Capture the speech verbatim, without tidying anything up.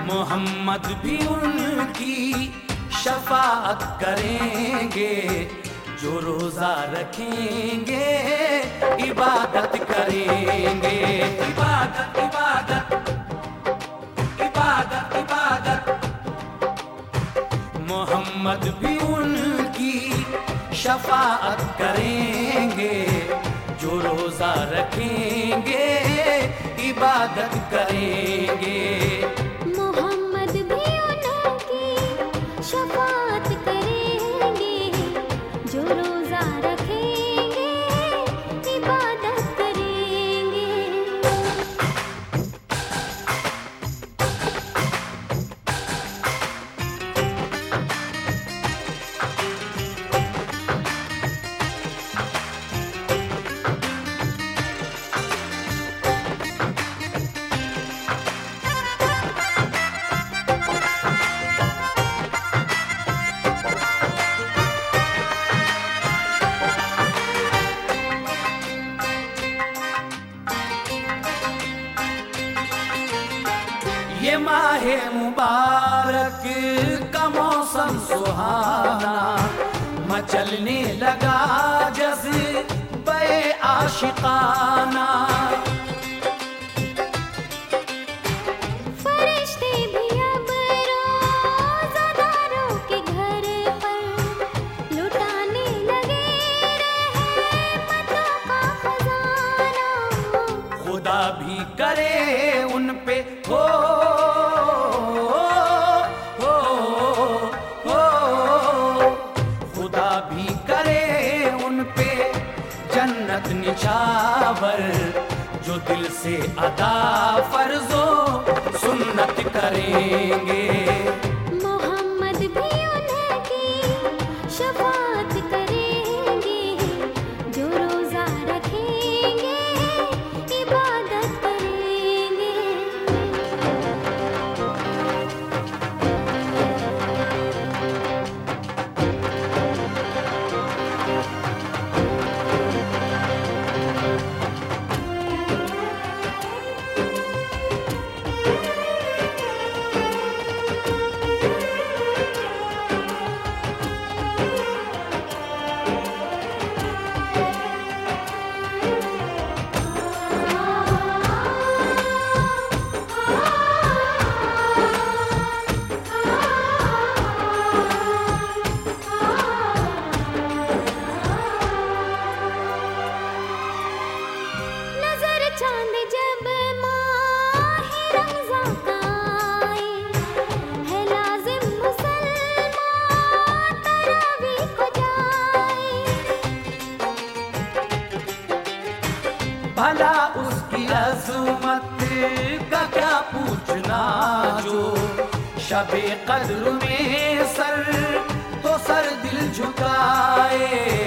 मोहम्मद भी उनकी शफाअत करेंगे, जो रोजा रखेंगे इबादत करेंगे। इबादत इबादत इबादत इबादत। मोहम्मद भी उनकी शफाअत करेंगे, जो रोजा रखेंगे इबादत करेंगे। मोहम्मद भी उनकी शफाअत करेंगे, जो रोजा रखेंगे इबादत करेंगे। ये माहे मुबारक का मौसम सुहाना, मचलने लगा जज़्बे आशिकाना। फरिश्ते भी अब रोज़ादारों के घर पर लुटाने लगे रहमतों का खजाना। खुदा भी करे उन पे हो हो हो, खुदा भी करे उन पे जन्नत निछावर, जो दिल से अदा फर्जो सुन्नत करेंगे। मोहम्मद भी उनकी शफाअत करेंगे, जो रोजा रखेंगे इबादत करेंगे। नजर चांद जब माहे रमज़ान का आए, है लाज़िम मुसलमान तरावीह को जाए। भला उसकी अज़मत का क्या पूछना, जो शबे कद्र में सर तो सर दिल झुकाए।